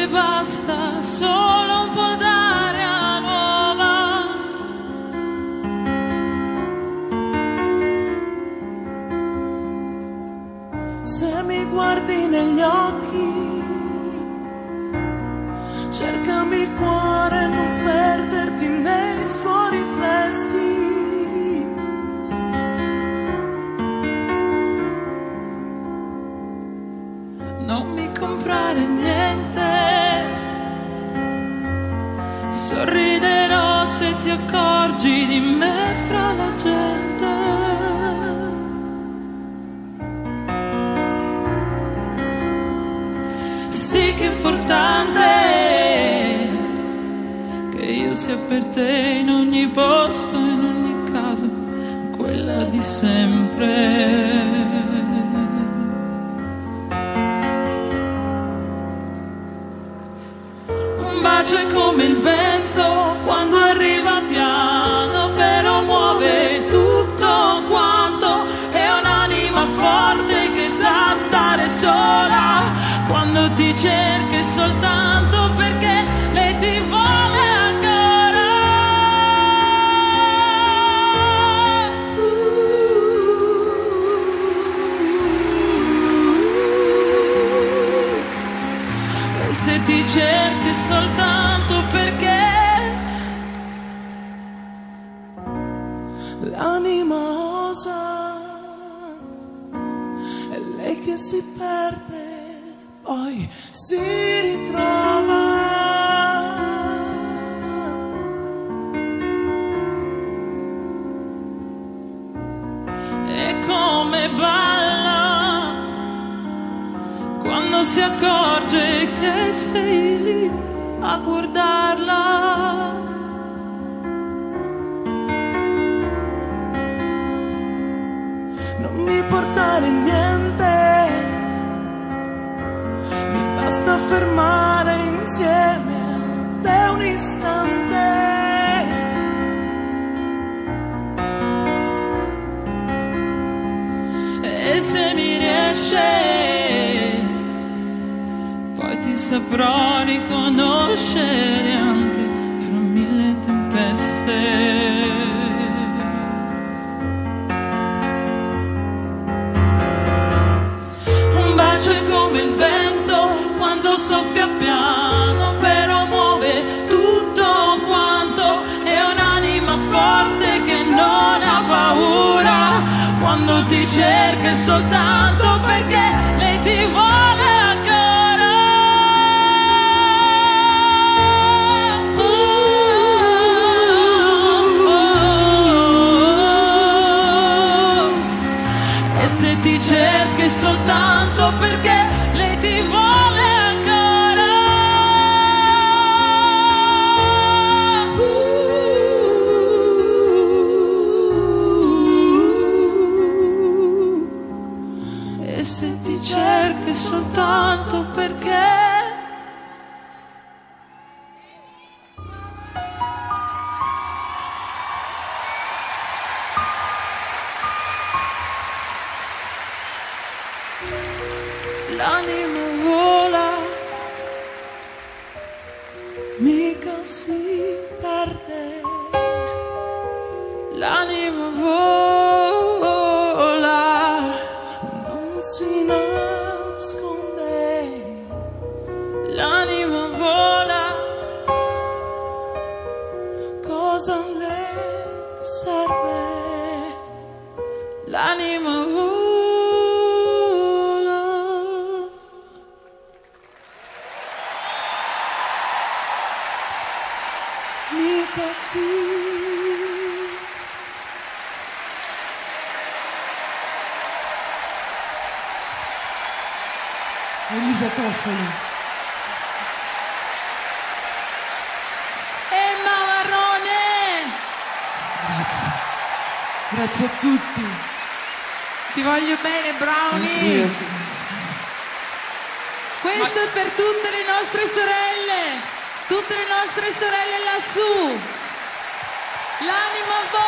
che basta solo un po' d'aria nuova. Se mi guardi negli occhi, cercami il cuore, non perderti nei suoi riflessi. Non mi comprare niente, sorriderò se ti accorgi di me fra la gente. Sì che è importante che io sia per te in ogni posto, in ogni caso, quella di sempre. È come il vento quando arriva piano, però muove tutto quanto. È un'anima forte che sa stare sola quando ti cerca soltanto perché lei ti vuole ancora. E se ti cerchi soltanto perché l'anima osa, è lei che si perde, poi si ritrova. E come balla quando si accorge che sei lì a guardarla. Non mi portare niente, mi basta fermare insieme a te un istante. E se mi riesce poi ti saprò riconoscere anche fra mille tempeste. È come il vento quando soffia piano, però muove tutto quanto. È un'anima forte che non ha paura quando ti cerca soltanto perché lei ti vuole ancora. E se ti cerchi soltanto perché lei ti vuole ancora. E se ti cerchi soltanto perché l'anima vola, Mica si perde, l'anima vola, non si nasconde. l'anima vola. Cosa le serve? L'anima vola. Mica si. Elisa Toffoli. Emma Marrone. Grazie. Grazie a tutti. Ti voglio bene, Brownie. Io sì. Questo è per tutte le nostre sorelle. Tutte le nostre sorelle lassù. L'anima vola.